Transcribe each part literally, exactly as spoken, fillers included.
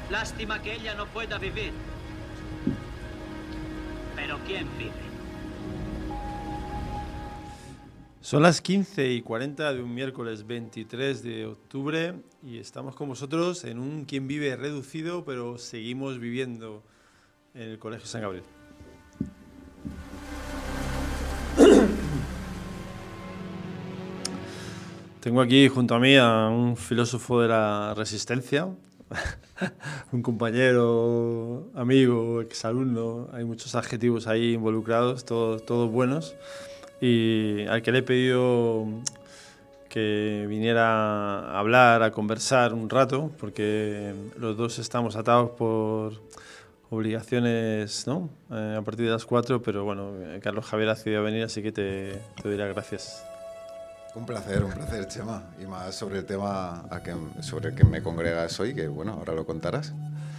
Lástima que ella no pueda vivir. Pero ¿quién vive? Son las quince y cuarenta de un miércoles veintitrés de octubre y estamos con vosotros en un Quién Vive reducido, pero seguimos viviendo en el Colegio San Gabriel. Tengo aquí junto a mí a un filósofo de la resistencia, un compañero, amigo, exalumno, hay muchos adjetivos ahí involucrados, todos, todos buenos, y al que le he pedido que viniera a hablar, a conversar un rato, porque los dos estamos atados por obligaciones, ¿no? Eh, a partir de las cuatro, pero bueno, Carlos Javier ha decidido venir, así que te, te doy las gracias. Un placer, un placer, Chema. Y más sobre el tema a que, sobre el que me congregas hoy, que bueno, ahora lo contarás.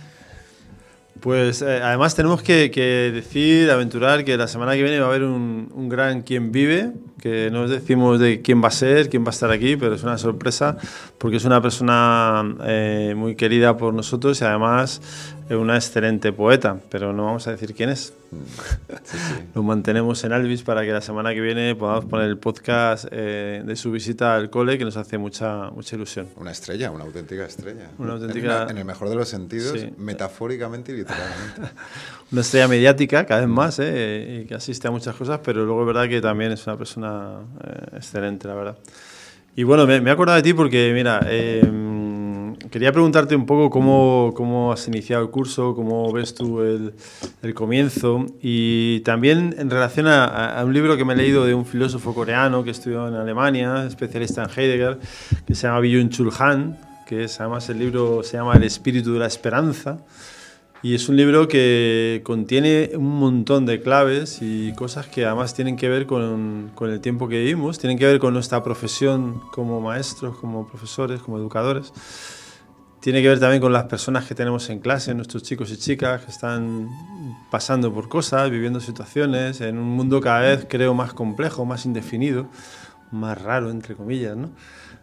Pues eh, además tenemos que, que decir, aventurar, que la semana que viene va a haber un, un gran Quién Vive, que no os decimos de quién va a ser, quién va a estar aquí, pero es una sorpresa, porque es una persona eh, muy querida por nosotros y además es una excelente poeta, pero no vamos a decir quién es. Sí, sí. Lo mantenemos en Alvis para que la semana que viene podamos poner el podcast eh, de su visita al cole, que nos hace mucha, mucha ilusión. Una estrella, una auténtica estrella. Una auténtica... En, una, en el mejor de los sentidos, sí. Metafóricamente y literalmente. Una estrella mediática, cada vez más, eh, y que asiste a muchas cosas, pero luego es verdad que también es una persona eh, excelente, la verdad. Y bueno, me, me he acordado de ti porque, mira, eh, quería preguntarte un poco cómo, cómo has iniciado el curso, cómo ves tú el, el comienzo, y también en relación a, a un libro que me he leído de un filósofo coreano que estudió en Alemania, especialista en Heidegger, que se llama Byung-Chul Han, que es, además el libro se llama El espíritu de la esperanza, y es un libro que contiene un montón de claves y cosas que además tienen que ver con, con el tiempo que vivimos, tienen que ver con nuestra profesión como maestros, como profesores, como educadores. Tiene que ver también con las personas que tenemos en clase, nuestros chicos y chicas que están pasando por cosas, viviendo situaciones, en un mundo cada vez, creo, más complejo, más indefinido, más raro, entre comillas, ¿no?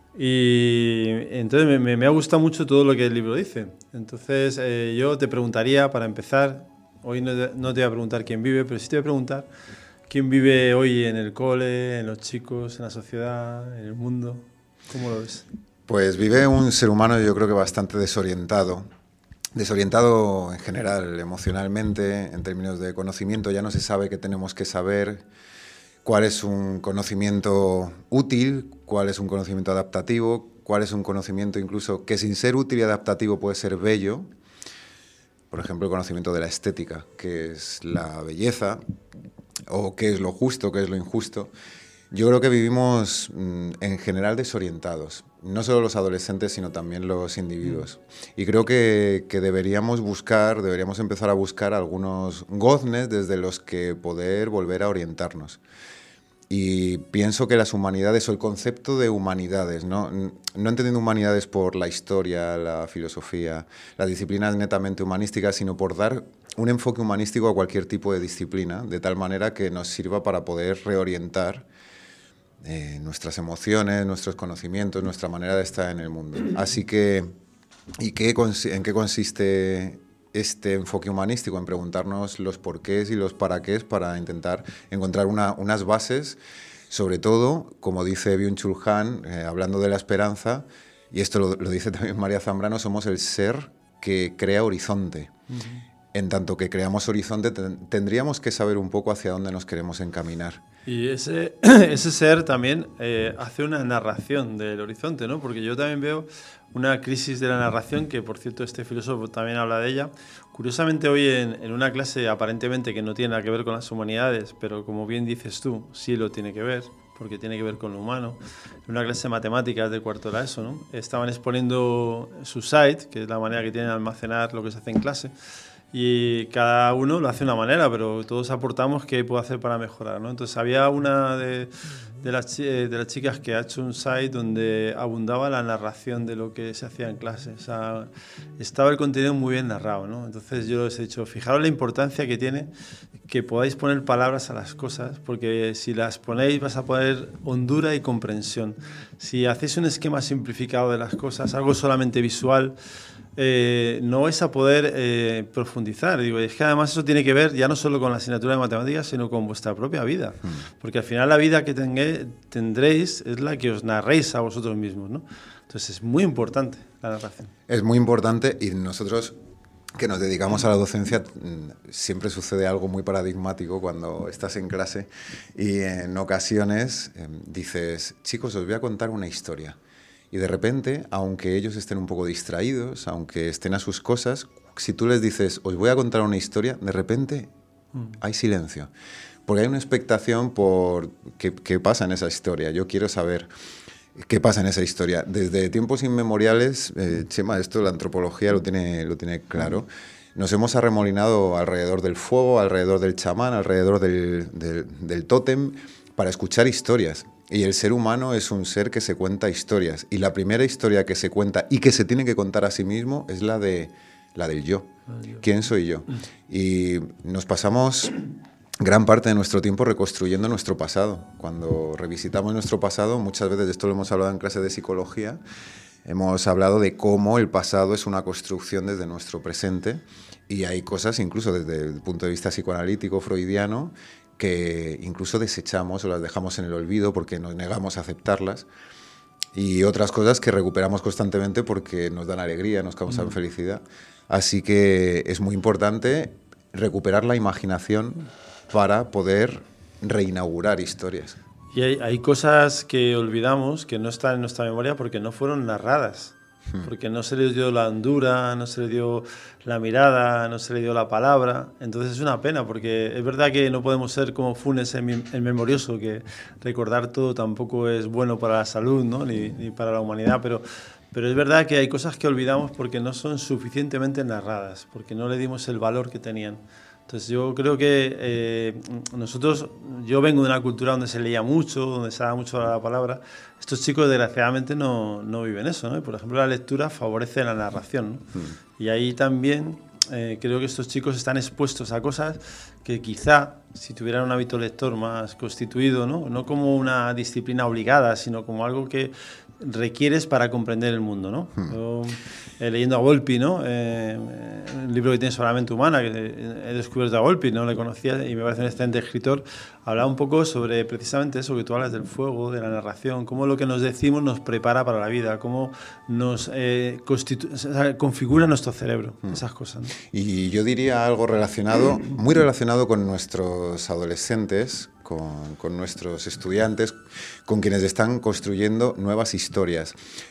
Y entonces me, me, me ha gustado mucho todo lo que el libro dice. Entonces eh, yo te preguntaría, para empezar, hoy no te, no te voy a preguntar quién vive, pero sí te voy a preguntar quién vive hoy en el cole, en los chicos, en la sociedad, en el mundo. ¿Cómo lo ves? Pues vive un ser humano, yo creo que bastante desorientado. Desorientado en general, emocionalmente, en términos de conocimiento. Ya no se sabe qué tenemos que saber, cuál es un conocimiento útil, cuál es un conocimiento adaptativo, cuál es un conocimiento incluso que sin ser útil y adaptativo puede ser bello. Por ejemplo, el conocimiento de la estética, que es la belleza, o qué es lo justo, qué es lo injusto. Yo creo que vivimos en general desorientados, no solo los adolescentes, sino también los individuos. Y creo que, que deberíamos buscar, deberíamos empezar a buscar algunos goznes desde los que poder volver a orientarnos. Y pienso que las humanidades, o el concepto de humanidades, no, no entendiendo humanidades por la historia, la filosofía, las disciplinas netamente humanísticas, sino por dar un enfoque humanístico a cualquier tipo de disciplina, de tal manera que nos sirva para poder reorientar eh, nuestras emociones, nuestros conocimientos, nuestra manera de estar en el mundo. Así que, ¿y qué, en qué consiste este enfoque humanístico? En preguntarnos los porqués y los paraqués para intentar encontrar una, unas bases, sobre todo, como dice Byung-Chul Han, eh, hablando de la esperanza, y esto lo, lo dice también María Zambrano, somos el ser que crea horizonte. Uh-huh. En tanto que creamos horizonte, ten, tendríamos que saber un poco hacia dónde nos queremos encaminar. Y ese, ese ser también eh, hace una narración del horizonte, ¿no? Porque yo también veo una crisis de la narración, que por cierto este filósofo también habla de ella. Curiosamente hoy en, en una clase aparentemente que no tiene nada que ver con las humanidades, pero como bien dices tú, sí lo tiene que ver, porque tiene que ver con lo humano. En una clase de matemáticas de cuarto de la ESO, ¿no? Estaban exponiendo su site, que es la manera que tienen de almacenar lo que se hace en clase, y cada uno lo hace de una manera, pero todos aportamos qué puedo hacer para mejorar, ¿no? Entonces había una de, de las, de las chicas que ha hecho un site donde abundaba la narración de lo que se hacía en clase. O sea, estaba el contenido muy bien narrado, ¿no? Entonces yo les he dicho, fijaros la importancia que tiene que podáis poner palabras a las cosas, porque si las ponéis vas a poner hondura y comprensión. Si hacéis un esquema simplificado de las cosas, algo solamente visual, Eh, no vais a poder eh, profundizar. Digo, es que además eso tiene que ver ya no solo con la asignatura de matemáticas, sino con vuestra propia vida. Mm. Porque al final la vida que tengue, tendréis es la que os narréis a vosotros mismos, ¿no? Entonces es muy importante la narración. Es muy importante y nosotros que nos dedicamos a la docencia siempre sucede algo muy paradigmático cuando estás en clase y en ocasiones eh, dices, chicos, os voy a contar una historia. Y de repente, aunque ellos estén un poco distraídos, aunque estén a sus cosas, si tú les dices, os voy a contar una historia, de repente mm. hay silencio. Porque hay una expectación por qué, qué pasa en esa historia. Yo quiero saber qué pasa en esa historia. Desde tiempos inmemoriales, eh, Chema, esto la antropología lo tiene, lo tiene claro, nos hemos arremolinado alrededor del fuego, alrededor del chamán, alrededor del, del, del tótem, para escuchar historias. Y el ser humano es un ser que se cuenta historias. Y la primera historia que se cuenta y que se tiene que contar a sí mismo es la, de, la del yo. ¿Quién soy yo? Y nos pasamos gran parte de nuestro tiempo reconstruyendo nuestro pasado. Cuando revisitamos nuestro pasado, muchas veces, de esto lo hemos hablado en clase de psicología, hemos hablado de cómo el pasado es una construcción desde nuestro presente. Y hay cosas, incluso desde el punto de vista psicoanalítico, freudiano, que incluso desechamos o las dejamos en el olvido porque nos negamos a aceptarlas, y otras cosas que recuperamos constantemente porque nos dan alegría, nos causan mm. felicidad. Así que es muy importante recuperar la imaginación para poder reinaugurar historias. Y hay, hay cosas que olvidamos que no están en nuestra memoria porque no fueron narradas. Porque no se le dio la hondura, no se le dio la mirada, no se le dio la palabra. Entonces es una pena, porque es verdad que no podemos ser como Funes el memorioso, que recordar todo tampoco es bueno para la salud, ¿no? ni, ni para la humanidad, pero, pero es verdad que hay cosas que olvidamos porque no son suficientemente narradas, porque no le dimos el valor que tenían. Entonces yo creo que eh, nosotros, yo vengo de una cultura donde se leía mucho, donde se daba mucho la palabra. Estos chicos desgraciadamente no, no viven eso, ¿no? Por ejemplo, la lectura favorece la narración, ¿no? Mm. Y ahí también eh, creo que estos chicos están expuestos a cosas que quizá, si tuvieran un hábito lector más constituido, ¿no? No como una disciplina obligada, sino como algo que requieres para comprender el mundo, ¿no? Hmm. Yo, eh, leyendo a Volpi, ¿no? Eh, un libro que tiene sobre la mente humana, que he descubierto a Volpi, no le conocía y me parece un excelente escritor, hablaba un poco sobre precisamente eso que tú hablas del fuego, de la narración, cómo lo que nos decimos nos prepara para la vida, cómo nos eh, constitu- o sea, configura nuestro cerebro, hmm. esas cosas, ¿no? Y yo diría algo relacionado, muy relacionado con nuestros adolescentes, Con, con nuestros estudiantes, con quienes están construyendo nuevas historias.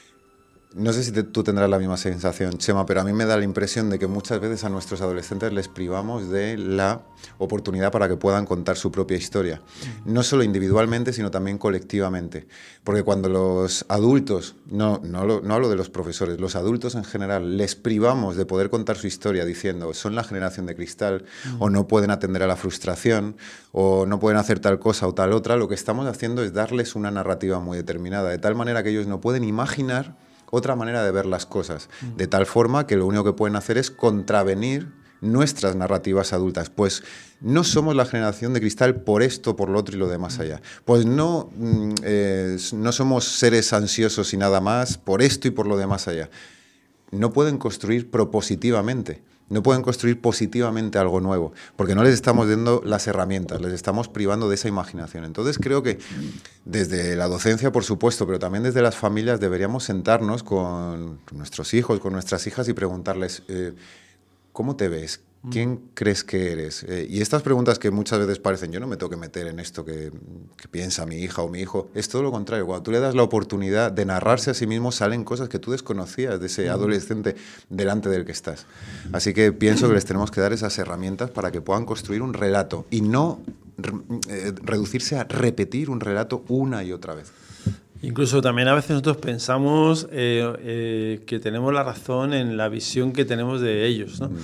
No sé si te, tú tendrás la misma sensación, Chema, pero a mí me da la impresión de que muchas veces a nuestros adolescentes les privamos de la oportunidad para que puedan contar su propia historia. No solo individualmente, sino también colectivamente. Porque cuando los adultos, no, no, lo, no hablo de los profesores, los adultos en general, les privamos de poder contar su historia diciendo son la generación de cristal, mm. o no pueden atender a la frustración, o no pueden hacer tal cosa o tal otra, lo que estamos haciendo es darles una narrativa muy determinada, de tal manera que ellos no pueden imaginar otra manera de ver las cosas, de tal forma que lo único que pueden hacer es contravenir nuestras narrativas adultas. Pues no somos la generación de cristal por esto, por lo otro y lo demás allá. Pues no, eh, no somos seres ansiosos y nada más por esto y por lo demás allá. No pueden construir propositivamente. No pueden construir positivamente algo nuevo, porque no les estamos dando las herramientas, les estamos privando de esa imaginación. Entonces creo que desde la docencia, por supuesto, pero también desde las familias deberíamos sentarnos con nuestros hijos, con nuestras hijas y preguntarles, eh, ¿cómo te ves? ¿Quién crees que eres? Eh, y estas preguntas que muchas veces parecen, yo no me tengo que meter en esto que, que piensa mi hija o mi hijo, es todo lo contrario. Cuando tú le das la oportunidad de narrarse a sí mismo, salen cosas que tú desconocías de ese adolescente delante del que estás. Así que pienso que les tenemos que dar esas herramientas para que puedan construir un relato y no eh, reducirse a repetir un relato una y otra vez. Incluso también a veces nosotros pensamos eh, eh, que tenemos la razón en la visión que tenemos de ellos, ¿no? Mm.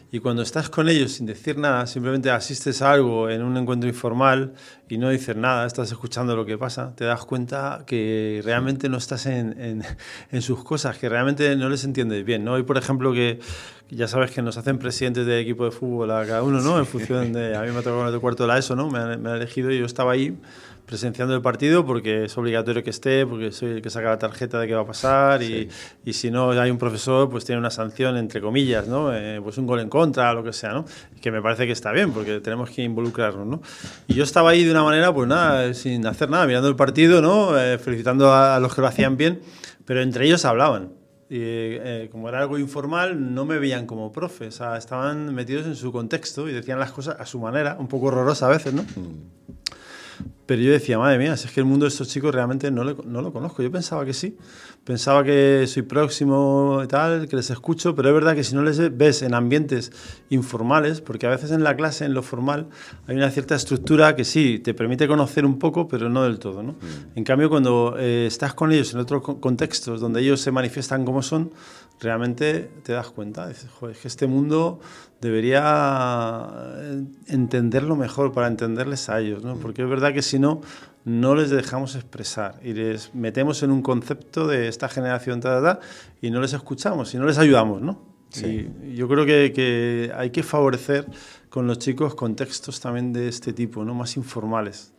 Y cuando estás con ellos sin decir nada, simplemente asistes a algo en un encuentro informal y no dices nada, estás escuchando lo que pasa, te das cuenta que realmente no estás en, en, en sus cosas, que realmente no les entiendes bien, ¿no? Hoy, por ejemplo, que ya sabes que nos hacen presidentes de equipo de fútbol a cada uno, ¿no? En función de... A mí me ha tocado en el cuarto de la ESO, ¿no? Me han, me han elegido y yo estaba ahí presenciando el partido porque es obligatorio que esté, porque soy el que saca la tarjeta de qué va a pasar y, sí. y si no hay un profesor, pues tiene una sanción, entre comillas, ¿no? Eh, pues un gol en contra, lo que sea, ¿no? Que me parece que está bien, porque tenemos que involucrarnos, ¿no? Y yo estaba ahí de una manera, pues nada, sin hacer nada, mirando el partido, ¿no? Eh, felicitando a, a los que lo hacían bien, pero entre ellos hablaban. Y eh, como era algo informal, no me veían como profe, o sea, estaban metidos en su contexto y decían las cosas a su manera, un poco horrorosa a veces, ¿no? Mm. Pero yo decía, madre mía, si es que el mundo de estos chicos realmente no, le, no lo conozco. Yo pensaba que sí, pensaba que soy próximo y tal, que les escucho, pero es verdad que si no les ves en ambientes informales, porque a veces en la clase, en lo formal, hay una cierta estructura que sí, te permite conocer un poco, pero no del todo, ¿no? Mm. En cambio, cuando eh, estás con ellos en otros contextos donde ellos se manifiestan como son, realmente te das cuenta, dices, joder, es que este mundo debería entenderlo mejor para entenderles a ellos, ¿no? Porque es verdad que si no, no les dejamos expresar y les metemos en un concepto de esta generación ta, ta, ta, y no les escuchamos y no les ayudamos, ¿no? Sí. Y yo creo que, que hay que favorecer con los chicos contextos también de este tipo, ¿no? Más informales.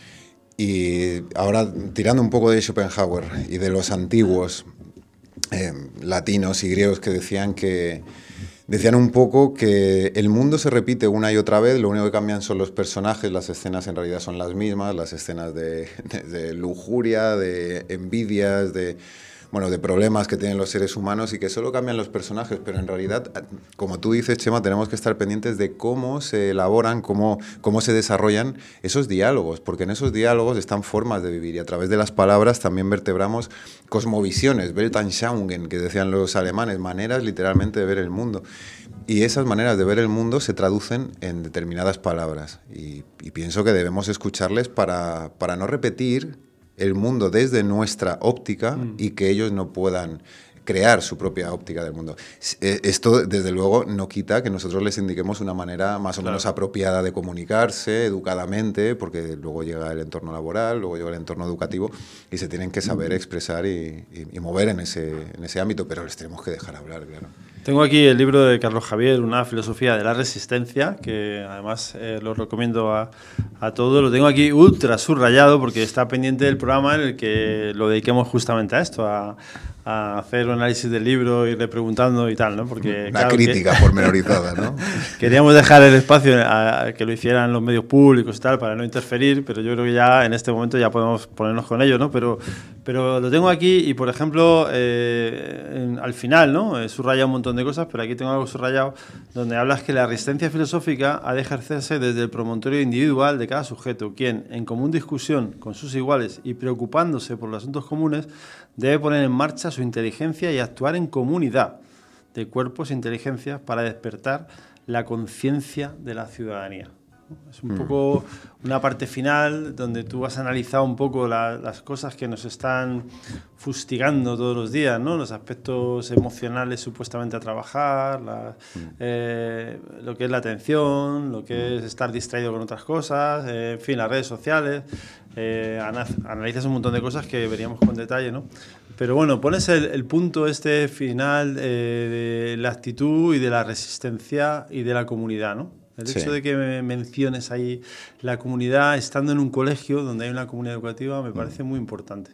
Y ahora, tirando un poco de Schopenhauer y de los antiguos eh, latinos y griegos que decían que Decían un poco que el mundo se repite una y otra vez, lo único que cambian son los personajes, las escenas en realidad son las mismas, las escenas de, de, de lujuria, de envidias, de, bueno, de problemas que tienen los seres humanos y que solo cambian los personajes, pero en realidad, como tú dices, Chema, tenemos que estar pendientes de cómo se elaboran, cómo, cómo se desarrollan esos diálogos, porque en esos diálogos están formas de vivir y a través de las palabras también vertebramos cosmovisiones, Weltanschauungen, que decían los alemanes, maneras literalmente de ver el mundo. Y esas maneras de ver el mundo se traducen en determinadas palabras y, y pienso que debemos escucharles para, para no repetir el mundo desde nuestra óptica mm. y que ellos no puedan crear su propia óptica del mundo. Esto, desde luego, no quita que nosotros les indiquemos una manera más o claro. menos apropiada de comunicarse, educadamente, porque luego llega el entorno laboral, luego llega el entorno educativo y se tienen que saber expresar y, y, y mover en ese, en ese ámbito, pero les tenemos que dejar hablar, claro. Tengo aquí el libro de Carlos Javier, Una filosofía de la resistencia, que además eh, lo recomiendo a, a todos. Lo tengo aquí ultra subrayado porque está pendiente del programa en el que lo dediquemos justamente a esto, a, a hacer un análisis del libro, irle preguntando y tal, ¿no? Porque, Una claro, crítica que, pormenorizada, ¿no? Queríamos dejar el espacio a, a que lo hicieran los medios públicos y tal, para no interferir, pero yo creo que ya en este momento ya podemos ponernos con ello, ¿no? Pero, pero lo tengo aquí y, por ejemplo, eh, en, al final, ¿no? He subrayado un montón de cosas, pero aquí tengo algo subrayado donde hablas que la resistencia filosófica ha de ejercerse desde el promontorio individual de cada sujeto, quien, en común discusión con sus iguales y preocupándose por los asuntos comunes, debe poner en marcha su inteligencia y actuar en comunidad de cuerpos e inteligencias para despertar la conciencia de la ciudadanía. Es un mm. poco una parte final donde tú has analizado un poco la, las cosas que nos están fustigando todos los días, ¿no? Los aspectos emocionales supuestamente a trabajar, la, mm. eh, lo que es la atención, lo que es estar distraído con otras cosas, eh, en fin, las redes sociales. Eh, analizas un montón de cosas que veríamos con detalle, ¿no? Pero bueno, pones el, el punto este final eh, de la actitud y de la resistencia y de la comunidad, ¿no? El hecho sí. de que me menciones ahí la comunidad, estando en un colegio donde hay una comunidad educativa, me parece muy importante.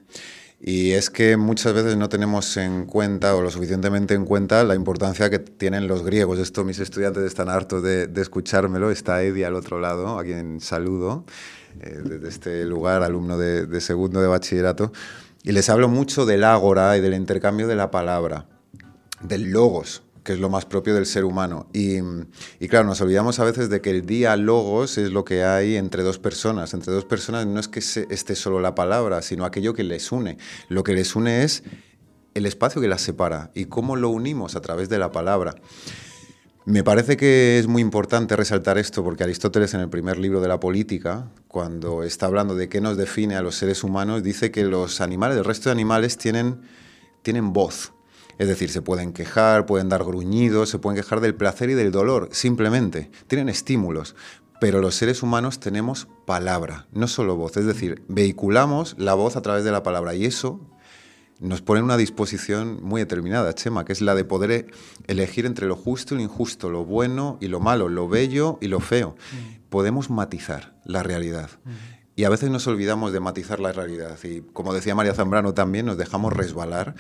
Y es que muchas veces no tenemos en cuenta, o lo suficientemente en cuenta, la importancia que tienen los griegos. Esto mis estudiantes están hartos de, de escuchármelo. Está Eddie al otro lado, a quien saludo, eh, desde este lugar, alumno de, de segundo de bachillerato. Y les hablo mucho del ágora y del intercambio de la palabra, del logos, que es lo más propio del ser humano. Y, y claro, nos olvidamos a veces de que el diálogos es lo que hay entre dos personas. Entre dos personas no es que se, esté solo la palabra, sino aquello que les une. Lo que les une es el espacio que las separa y cómo lo unimos a través de la palabra. Me parece que es muy importante resaltar esto porque Aristóteles, en el primer libro de la Política, cuando está hablando de qué nos define a los seres humanos, dice que los animales, el resto de animales tienen, tienen voz. Es decir, se pueden quejar, pueden dar gruñidos, se pueden quejar del placer y del dolor, simplemente. Tienen estímulos. Pero los seres humanos tenemos palabra, no solo voz. Es decir, vehiculamos la voz a través de la palabra y eso nos pone en una disposición muy determinada, Chema, que es la de poder elegir entre lo justo y lo injusto, lo bueno y lo malo, lo bello y lo feo. Mm. Podemos matizar la realidad. Mm. Y a veces nos olvidamos de matizar la realidad. Y como decía María Zambrano también, nos dejamos resbalar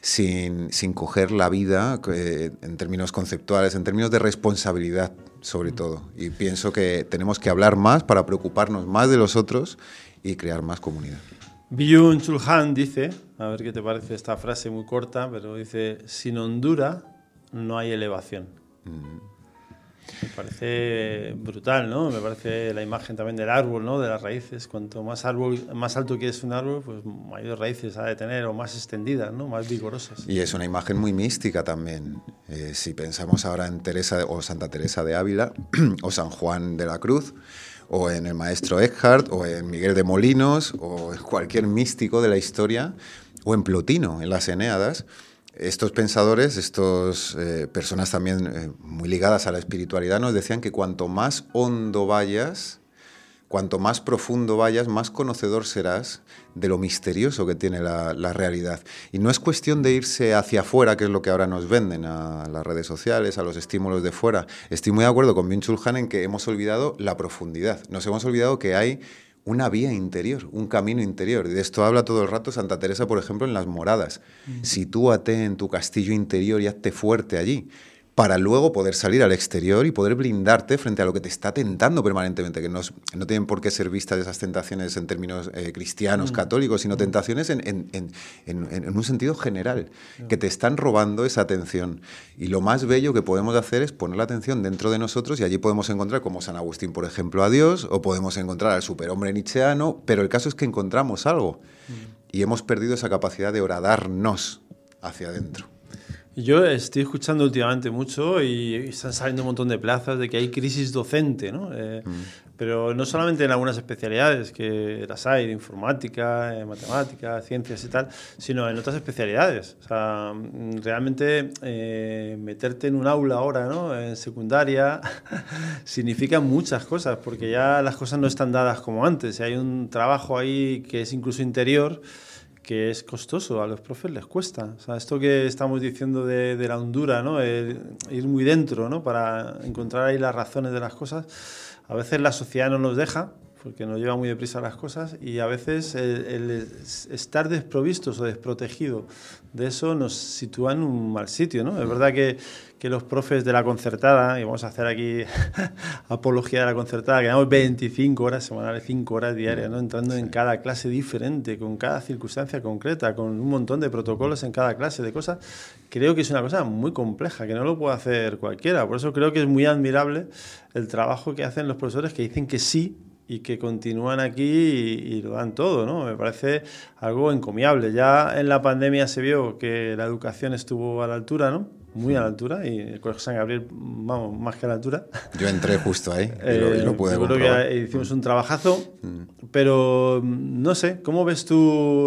sin, sin coger la vida eh, en términos conceptuales, en términos de responsabilidad, sobre mm. todo. Y pienso que tenemos que hablar más para preocuparnos más de los otros y crear más comunidad. Byung-Chul Han dice, a ver qué te parece esta frase muy corta, pero dice, sin hondura no hay elevación. Mm. Me parece brutal, ¿no? Me parece la imagen también del árbol, ¿no? De las raíces. Cuanto más árbol, más alto quieres un árbol, pues mayores raíces ha de tener, o más extendidas, ¿no? Más vigorosas. Y es una imagen muy mística también. Eh, si pensamos ahora en Teresa o Santa Teresa de Ávila o San Juan de la Cruz, o en el maestro Eckhart, o en Miguel de Molinos, o en cualquier místico de la historia, o en Plotino, en las Eneadas, estos pensadores, estas eh, personas también eh, muy ligadas a la espiritualidad, nos decían que cuanto más hondo vayas, cuanto más profundo vayas, más conocedor serás de lo misterioso que tiene la, la realidad. Y no es cuestión de irse hacia afuera, que es lo que ahora nos venden, a las redes sociales, a los estímulos de fuera. Estoy muy de acuerdo con Byung-Chul Han en que hemos olvidado la profundidad. Nos hemos olvidado que hay una vía interior, un camino interior. De esto habla todo el rato Santa Teresa, por ejemplo, en las moradas. Mm. Sitúate en tu castillo interior y hazte fuerte allí, para luego poder salir al exterior y poder blindarte frente a lo que te está tentando permanentemente, que no, no tienen por qué ser vistas esas tentaciones en términos eh, cristianos, mm. católicos, sino tentaciones en, en, en, en, en un sentido general, mm. que te están robando esa atención. Y lo más bello que podemos hacer es poner la atención dentro de nosotros, y allí podemos encontrar, como San Agustín, por ejemplo, a Dios, o podemos encontrar al superhombre nietzscheano, pero el caso es que encontramos algo mm. y hemos perdido esa capacidad de horadarnos hacia adentro. Yo estoy escuchando últimamente mucho y están saliendo un montón de plazas de que hay crisis docente, ¿no? Eh, mm. Pero no solamente en algunas especialidades, que las hay, de informática, eh, matemáticas, ciencias y tal, sino en otras especialidades. O sea, realmente eh, meterte en un aula ahora, ¿no? En secundaria, significa muchas cosas, porque ya las cosas no están dadas como antes. Hay un trabajo ahí que es incluso interior, que es costoso, a los profes les cuesta. O sea, esto que estamos diciendo de, de la hondura, ¿no? El, ir muy dentro, ¿no? Para encontrar ahí las razones de las cosas. A veces la sociedad no nos deja, porque nos lleva muy deprisa las cosas, y a veces el, el estar desprovistos o desprotegidos de eso nos sitúa en un mal sitio, ¿no? Es verdad que, que los profes de la concertada, y vamos a hacer aquí apología de la concertada, que damos veinticinco horas semanales, cinco horas diarias, ¿no? Entrando en cada clase diferente, con cada circunstancia concreta, con un montón de protocolos en cada clase, de cosas. Creo que es una cosa muy compleja, que no lo puede hacer cualquiera. Por eso creo que es muy admirable el trabajo que hacen los profesores, que dicen que sí, y que continúan aquí y, y lo dan todo, ¿no? Me parece algo encomiable. Ya en la pandemia se vio que la educación estuvo a la altura, ¿no? Muy a la altura, y el Colegio San Gabriel, vamos, más que a la altura. Yo entré justo ahí y lo, y lo pude eh, comprobar. Creo que hicimos un trabajazo, mm. pero no sé, ¿cómo ves tú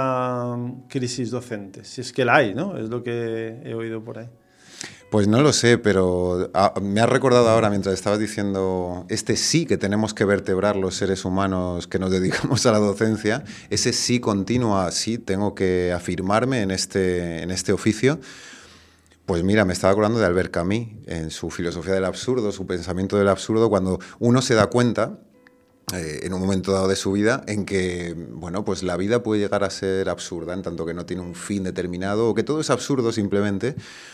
esa crisis docente? Si es que la hay, ¿no? Es lo que he oído por ahí. Pues no lo sé, pero a, me has recordado ahora, mientras estabas diciendo este sí que tenemos que vertebrar los seres humanos que nos dedicamos a la docencia, ese sí continua, sí tengo que afirmarme en este, en este oficio. Pues mira, me estaba acordando de Albert Camus, en su filosofía del absurdo, su pensamiento del absurdo, cuando uno se da cuenta, eh, en un momento dado de su vida, en que, bueno, pues la vida puede llegar a ser absurda, en tanto que no tiene un fin determinado, o que todo es absurdo simplemente.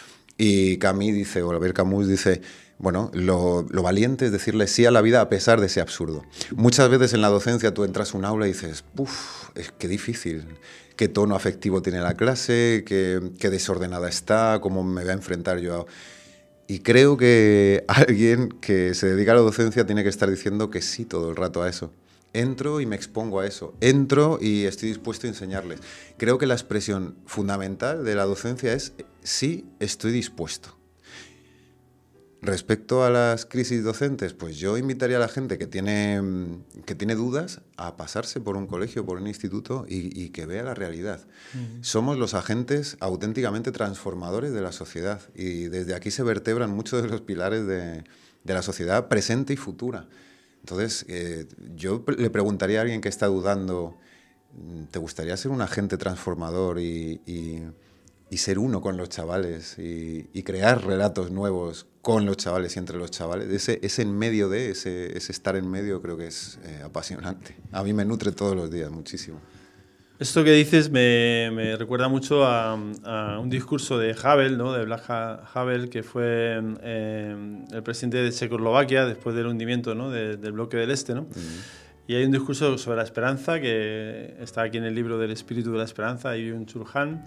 Y Camus dice, o Albert Camus dice, bueno, lo, lo valiente es decirle sí a la vida a pesar de ese absurdo. Muchas veces en la docencia tú entras a un aula y dices, uff, es que difícil, qué tono afectivo tiene la clase, qué, qué desordenada está, cómo me voy a enfrentar yo a... Y creo que alguien que se dedica a la docencia tiene que estar diciendo que sí todo el rato a eso. Entro y me expongo a eso. Entro y estoy dispuesto a enseñarles. Creo que la expresión fundamental de la docencia es sí, estoy dispuesto. Respecto a las crisis docentes, pues yo invitaría a la gente que tiene, que tiene dudas a pasarse por un colegio, por un instituto y, y que vea la realidad. Uh-huh. Somos los agentes auténticamente transformadores de la sociedad y desde aquí se vertebran muchos de los pilares de, de la sociedad presente y futura. Entonces, eh, yo le preguntaría a alguien que está dudando, ¿te gustaría ser un agente transformador y, y, y ser uno con los chavales y, y crear relatos nuevos con los chavales y entre los chavales? Ese, ese en medio de, ese, ese estar en medio creo que es eh, apasionante. A mí me nutre todos los días muchísimo. Esto que dices me, me recuerda mucho a, a un discurso de Havel, ¿no? De Václav Havel, que fue eh, el presidente de Checoslovaquia después del hundimiento, ¿no? de, del bloque del Este, ¿no? Mm. Y hay un discurso sobre la esperanza que está aquí en el libro del Espíritu de la Esperanza, de Byung-Chul Han,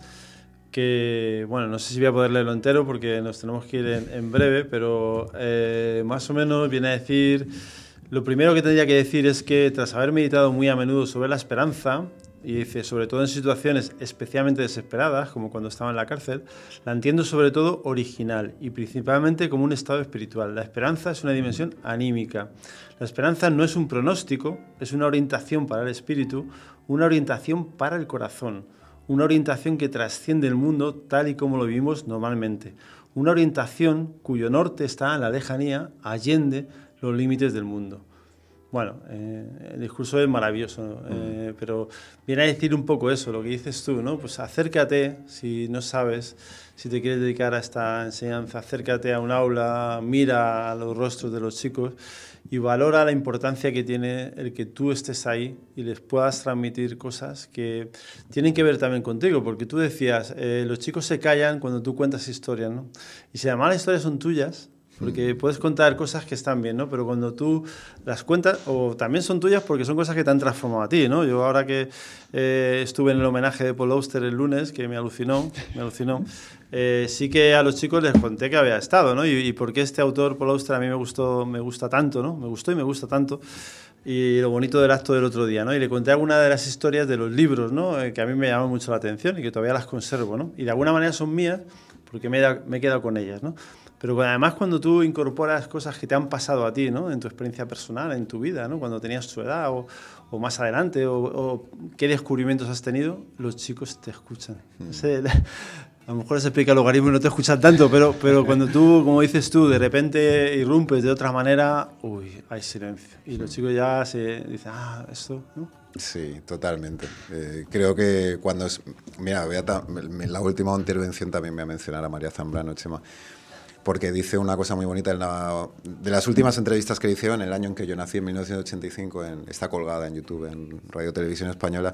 que, bueno, no sé si voy a poder leerlo entero porque nos tenemos que ir en, en breve, pero eh, más o menos viene a decir, lo primero que tendría que decir es que tras haber meditado muy a menudo sobre la esperanza, y dice, sobre todo en situaciones especialmente desesperadas, como cuando estaba en la cárcel, la entiendo sobre todo original y principalmente como un estado espiritual. La esperanza es una dimensión anímica. La esperanza no es un pronóstico, es una orientación para el espíritu, una orientación para el corazón, una orientación que trasciende el mundo tal y como lo vivimos normalmente, una orientación cuyo norte está en la lejanía, allende los límites del mundo. Bueno, eh, el discurso es maravilloso, eh, pero viene a decir un poco eso, lo que dices tú, ¿no? Pues acércate, si no sabes, si te quieres dedicar a esta enseñanza, acércate a un aula, mira a los rostros de los chicos y valora la importancia que tiene el que tú estés ahí y les puedas transmitir cosas que tienen que ver también contigo, porque tú decías, eh, los chicos se callan cuando tú cuentas historias, ¿no? Y si además las historias son tuyas, porque puedes contar cosas que están bien, ¿no? Pero cuando tú las cuentas, o también son tuyas porque son cosas que te han transformado a ti, ¿no? Yo ahora que eh, estuve en el homenaje de Paul Auster el lunes, que me alucinó, me alucinó, eh, sí que a los chicos les conté que había estado, ¿no? Y, y por qué este autor, Paul Auster, a mí me gustó, me gusta tanto, ¿no? Me gustó y me gusta tanto. Y lo bonito del acto del otro día, ¿no? Y le conté alguna de las historias de los libros, ¿no? Eh, que a mí me llaman mucho la atención y que todavía las conservo, ¿no? Y de alguna manera son mías porque me he, me he quedado con ellas, ¿no? Pero además cuando tú incorporas cosas que te han pasado a ti, ¿no? En tu experiencia personal, en tu vida, ¿no? Cuando tenías tu edad o, o más adelante, o, o qué descubrimientos has tenido, los chicos te escuchan. Mm. Ese, a lo mejor se explica el logaritmo y no te escuchan tanto, pero, pero cuando tú, como dices tú, de repente irrumpes de otra manera, uy, hay silencio. Y los chicos ya se dicen, ah, esto, ¿no? Sí, totalmente. Eh, creo que cuando... Es, mira, voy a ta- en la última intervención también voy a mencionar a María Zambrano, Chema, porque dice una cosa muy bonita. En la, de las últimas entrevistas que le hicieron, en el año en que yo nací, en mil novecientos ochenta y cinco, en, está colgada en YouTube, en Radio Televisión Española,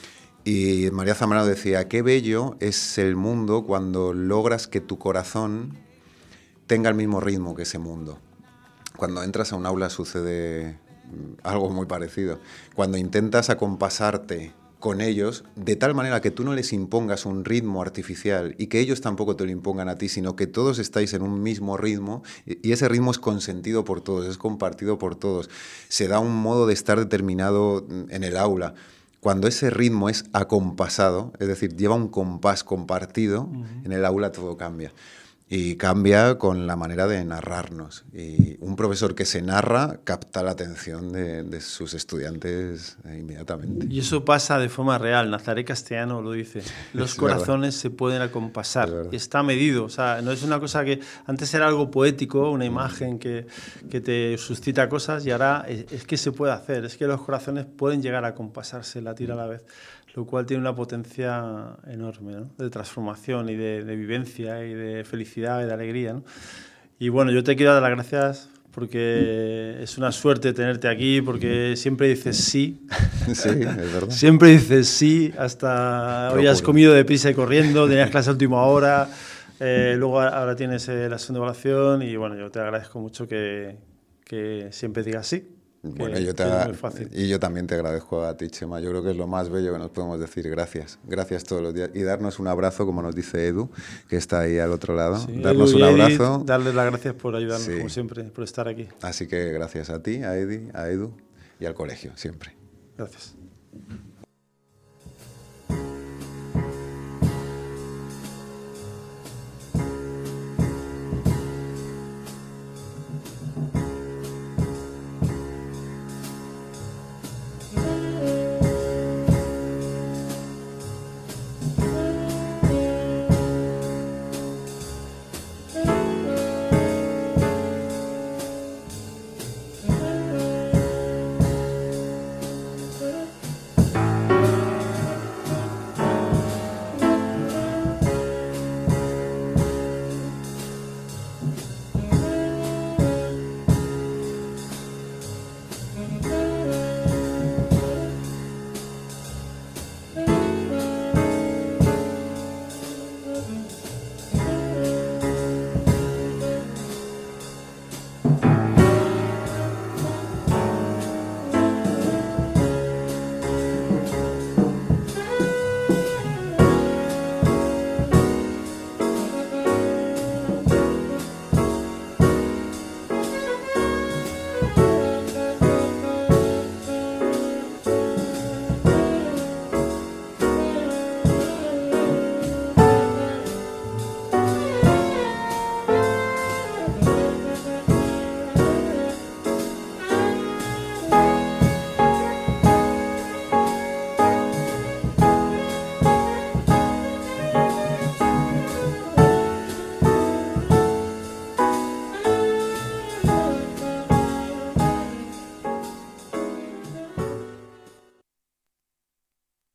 y María Zambrano decía, qué bello es el mundo cuando logras que tu corazón tenga el mismo ritmo que ese mundo. Cuando entras a un aula sucede algo muy parecido. Cuando intentas acompasarte con ellos, de tal manera que tú no les impongas un ritmo artificial y que ellos tampoco te lo impongan a ti, sino que todos estáis en un mismo ritmo y ese ritmo es consentido por todos, es compartido por todos. Se da un modo de estar determinado en el aula. Cuando ese ritmo es acompasado, es decir, lleva un compás compartido, uh-huh. En el aula todo cambia. Y cambia con la manera de narrarnos. Y un profesor que se narra capta la atención de, de sus estudiantes inmediatamente. Y eso pasa de forma real. Nazaret Castellano lo dice. Los es corazones verdad. Se pueden acompasar. Está medido. O sea, no es una cosa que... Antes era algo poético, una imagen que, que te suscita cosas, y ahora es, es que se puede hacer. Es que los corazones pueden llegar a acompasarse, latir a la vez, lo cual tiene una potencia enorme, ¿no? De transformación y de, de vivencia y de felicidad y de alegría, ¿no? Y bueno, yo te quiero dar las gracias porque es una suerte tenerte aquí, porque siempre dices sí. Sí, es verdad. Siempre dices sí, hasta hoy has comido deprisa y corriendo, tenías clase a última hora, eh, luego ahora tienes eh, la sesión de evaluación y bueno, yo te agradezco mucho que, que siempre digas sí. Bueno, que, yo te ha... y yo también te agradezco a ti, Chema. Yo creo que es lo más bello que nos podemos decir. Gracias, gracias todos los días. Y darnos un abrazo, como nos dice Edu, que está ahí al otro lado. Sí, darnos Edu un abrazo. Edith, darles las gracias por ayudarnos, sí. Como siempre, por estar aquí. Así que gracias a ti, a Edi, a Edu y al colegio, siempre. Gracias.